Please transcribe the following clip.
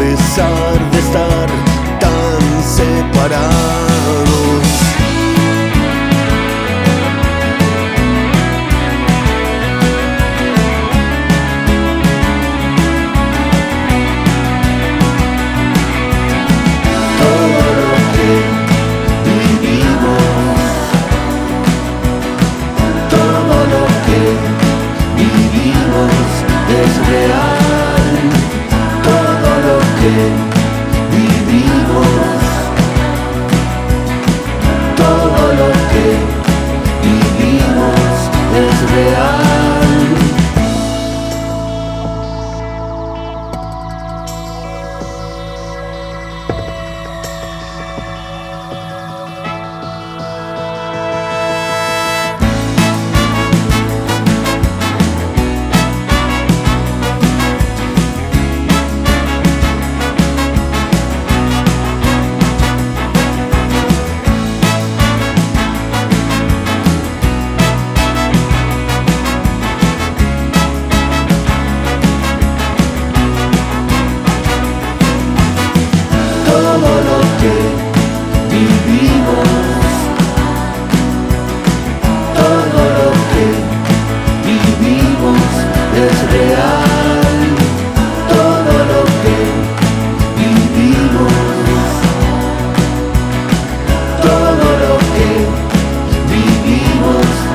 pesar de estar tan separados. Todo lo que vivimos, todo lo que vivimos es real. Todo lo que vivimos, todo lo que vivimos es real. Todo lo que vivimos, todo lo que vivimos es real. Todo lo que vivimos, todo lo que vivimos